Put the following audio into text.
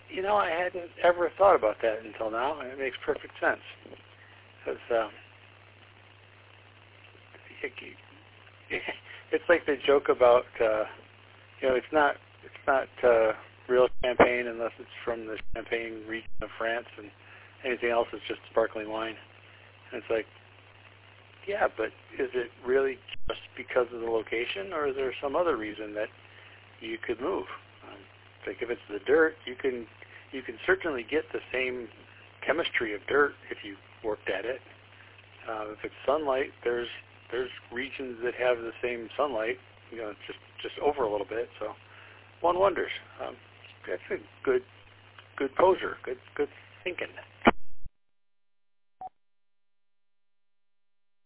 I hadn't ever thought about that until now, and it makes perfect sense. Because it's like the joke about, it's not real champagne unless it's from the Champagne region of France, and anything else is just sparkling wine. And it's like, yeah, but is it really just because of the location, or is there some other reason that you could move? Like if it's the dirt, you can certainly get the same chemistry of dirt if you worked at it. If it's sunlight, there's regions that have the same sunlight, just over a little bit. So one wonders. That's a good poser, good thinking.